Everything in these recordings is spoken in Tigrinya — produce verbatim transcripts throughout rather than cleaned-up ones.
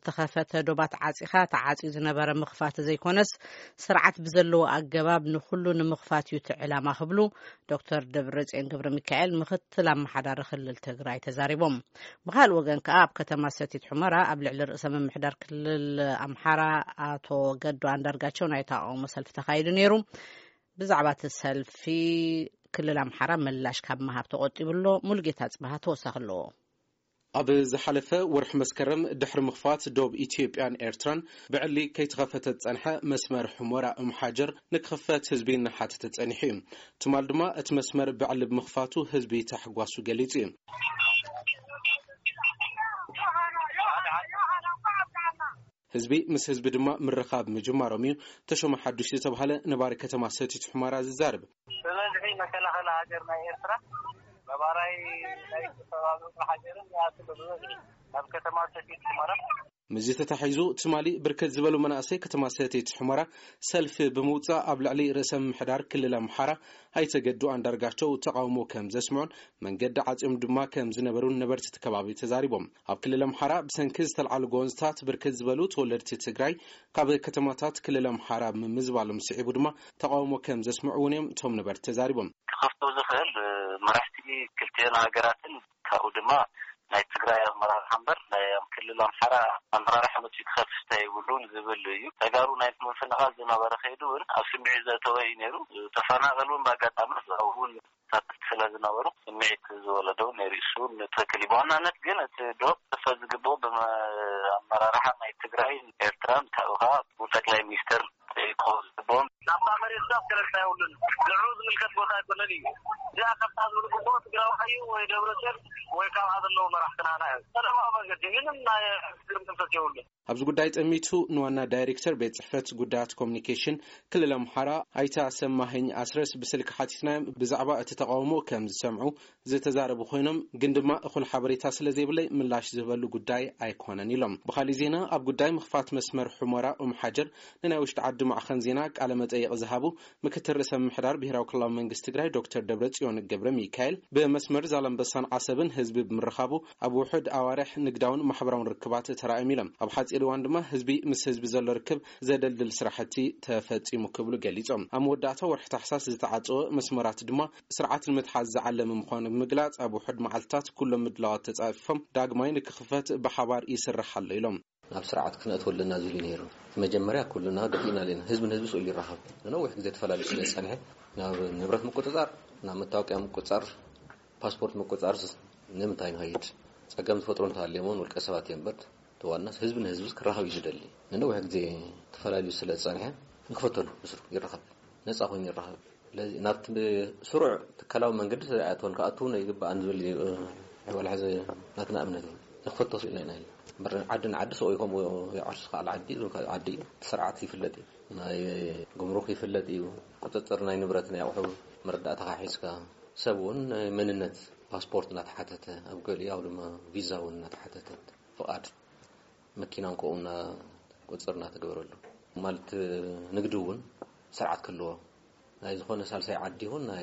ዝተኸፈተ ዶባት ዓጺኻ ተዓጺ ዝነበረ ምኽፋት ዘይኮነስ ስርዓት ብዘለዎ ኣገባብ ንኹሉ ንምኽፋት እዩ ዕላማ ክብሉ ዶክተር ደብረጽዮን ገብረ ሚካኤል ምክትል ኣመሓዳሪ ክልል ትግራይ ተዛሪቦም ብኻል ወገን ከዓ ኣብ ከተማ ሰቲት ሑመራ ኣብ ልዕሊ ርእሰ ምምሕዳር ክልል ኣምሓራ ኣቶ ገዱ አንዳርጋቸው ናይ ተቃውሞ ሰልፊ ተካይዱ ነይሩ ብዛዕባ ሰልፊ ክልል ኣምሓራ ምላሽ ካብ መሃብ ተቆጢብሎ ሙልጌታ ጽባህ ተወሳኽሎ ኣብ ዝሓለፈ ወርሕ መስከረም ድሕሪ ምኽፋት ዶብ ኢትዮጵያን ኤርትራን ብዕሊ ከይተኸፈተ ጸንሐ መስመር ሑመራ እምሓጀር ንክኽፈት ህዝቢ ንሓተተ ጸኒሑ እዩ ትማል ድማ እቲ መስመር ብዕሊ ብምኽፋቱ ህዝቢ ተሕጓሱ ገሊጹ እዩ ህዝቢ ምስ ህዝቢ ድማ ምርኻብ ምጅማሮም እዩ ተሾመ ሓዱሽ ዝተባሃለ ነባሪ ከተማ ሰቲት ሑመራ ዝዛርብ ስለዚህ መከላኸላ ሃገርና ኤርትራ ነባራይ ናይ ተባባሉ ሓጀርን ያስበሉ ኣብ ከተማ ሰቲት ሑመራ ምዚ ተታሒዙ ትማሊ ብርከት ዝበሉ መናእሰይ ከተማ ሰቲት ሑመራ ሰልፊ ብምውፃእ ኣብ ልዕሊ ርእሰ ምምሕዳር ክልል ኣምሓራ ኣይተገዱ አንዳርጋቸው ተቃውሞ ከም ዘስምዑን መንገዲ ዓጺኦም ድማ ከም ዝነበሩን ነበርቲ ተከባቢ ተዛሪቦም ኣብ ክልል ኣምሓራ ብሰንኪ ዝተልዓሉ ጎንዝታት ብርከት ዝበሉ ተወለድቲ ትግራይ ካብ ከተማታት ክልል ኣምሓራ ምዝባሎም ስዒቡ ድማ ተቃውሞ ከም ዘስምዑን እዮም ቶም ነበርቲ ተዛሪቦም ከፍቶ ዝኽእል መራሕቲ ክልተን ሃገራትን ካብኡ ድማ ናይ ትግራይ ኣመራር ሓምበር ናይ ክልል ኣምሓራ ኣመራር ሓመጽ ክኸፍተ ይብሉን ዝብል እዩ ተጋሩ ናይ ምንፍንቓል ዝነበረ ኸይዱን ኣብ ስምዒት ዘተወይ ነይሩ ተፈናቐሉን ባጋጣሚ ዘውን ሳትት ስለዝነበሩ ስምዒት ዝወለደው ነሪሱን ትክክል በዋናነት ግን እቲ ዶብ ተፈ ዝግብኦ ብኣመራርሓ ናይ ትግራይ ኤርትራን ካብኡኻ ጠቅላይ ሚኒስተር ይቆዝቦም ናባ መሬት ዛፍ ከረታዩልን ልዑዝ ምልከት ቦታ ይኮነን እዩ እዚኣ ከብታ ዝብልግቦ ትግራዊ ሓዩ ወይ ደብረጽዮን ወይ ካብ ዘለዉ መራሕትናና እዩ ሰለማ መንገዲ ምንም ናይ ግርምተት የውልን ኣብዚ ጉዳይ ጠሚቱ ንዋና ዳይሬክተር ቤት ጽሕፈት ጉዳያት ኮሙኒኬሽን ክልል ኣምሓራ ኣይታ ሰማኸኝ ኣስረስ ብስልክ ሓቲትናዮም ብዛዕባ እቲ ተቃውሞ ከም ዝሰምዑ ዝተዛረቡ ኮይኖም ግን ድማ እኹል ሓበሬታ ስለዘይብለይ ምላሽ ዝህበሉ ጉዳይ ኣይኮነን ኢሎም ብኻሊ ዜና ኣብ ጉዳይ ምኽፋት መስመር ሑመራ እምሓጀር ንናይ ውሽጢ ዓዲ ማዕኸን ዜና ቃለ መጠይቕ ዝሃቡ ምክትል ርእሰ ምምሕዳር ብሄራዊ ክልላዊ መንግስቲ ትግራይ ዶክተር ደብረጽዮን ገብረ ሚካኤል ብመስመር ዛላምበሳን ዓሰብን ህዝቢ ብምርኻቡ ኣብ ውሕድ ኣዋርሕ ንግዳውን ማሕበራውን ርክባት ተራእዮም ኢሎም ኣብ ሓጺር እዋን ድማ ህዝቢ ምስ ህዝቢ ዘሎ ርክብ ዘደልድል ስራሕቲ ተፈጺሙ ክብሉ ገሊጾም ኣብ መወዳእታ ወርሒ ታሕሳስ ዝተዓጽወ መስመራት ድማ ስርዓት ንምትሓዝ ዝዓለመ ምዃኑ ብምግላጽ ኣብ ውሕድ መዓልትታት ኩሎም ምድላዋት ተጻፊፎም ዳግማይ ንክኽፈት ብሓባር ይስራሕ ኣሎ ኢሎም ናብ ስርዓት ክነእትወለና ዝሉ ነይሩ መጀመርያ ኩሉና ገፊና ለና ህዝብ ንህዝብ ስኡል ይራኸብ ነነዊሕ ግዜ ተፈላለዩ ስለ ዝጸንሐ ናብ ንብረት ምቁፅጻር ናብ መታወቂያ ምቁፅጻር ፓስፖርት ምቁፅጻር ንምንታይ ንኸይድ ጸገም ዝፈጥሩ እንተሃልየሞን ውልቀ ሰባት እዮም በር ተዋናስ ህዝብ ንህዝብ ክራኸብ ይደሊ ነነዊሕ ግዜ ተፈላለዩ ስለ ዝጸንሐ ንክፈተሉ ምስሩ ይራኸብ ነፃ ኮይኑ ይራኸብ ለዚ ናብቲ ስሩዕ ትካላዊ መንገዲ ኣቶን ከኣቱን ይግባእን ዝብል ወላሕዚ ናትና እምነት ንክፈተሱ ኢና ኢና በር ዓድን ዓዲ ሰው ይኮም ያዓርስ ካል ዓዲ ዓዲ ስርዓት ይፍለጥ ናይ ጉምሩክ ይፍለጥ እዩ ቁጥጥር ናይ ንብረት ናይ ኣቑሑ መርዳእታ ሒዝካ ሰብውን መንነት ፓስፖርት እናተሓተተ ኣብ ገሊያው ድማ ቪዛውን እናተሓተተ ፍቃድ መኪናን ኮኡና ቁጥጥርና ተገበረሉ ማለት ንግድውን ስርዓት ከለዎ ናይ ዝኾነ ሳልሳይ ዓዲ ይሁን ናይ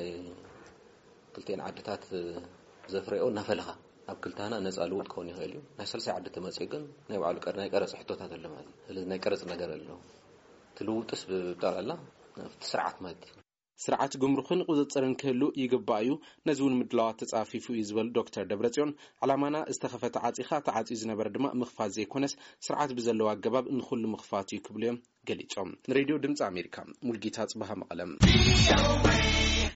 ክልተን ዓድታት ዘፍረዮ ናፈልኻ ኣብ ክልታና ነፃ ልውጥ ኮን ይኽእል እዩ ናይ ሳልሳይ ዓዲ ተመጽእ ግን ናይ ባዕሉ ቀር ናይ ቀረጽ ሕቶታት ኣሎ ማለት ስለዚ ናይ ቀረጽ ነገር ኣሎ ትልውጥስ ብጠቕላላ ስርዓት ማለት እዩ ስርዓት ጉምሩክን ቁጥጥርን ክህሉ ይግባእ እዩ ነዚ እውን ምድላዋት ተጻፊፉ እዩ ዝብል ዶክተር ደብረጽዮን ዓላማና ዝተኸፈተ ዓጺኻ ተዓጺ ዝነበረ ድማ ምኽፋት ዘይኮነስ ስርዓት ብዘለዎ ኣገባብ ንኹሉ ምኽፋት እዩ ክብሉ እዮም ገሊጾም ንሬድዮ ድምፂ ኣሜሪካ ሙልጌታ ጽባህ መቐለም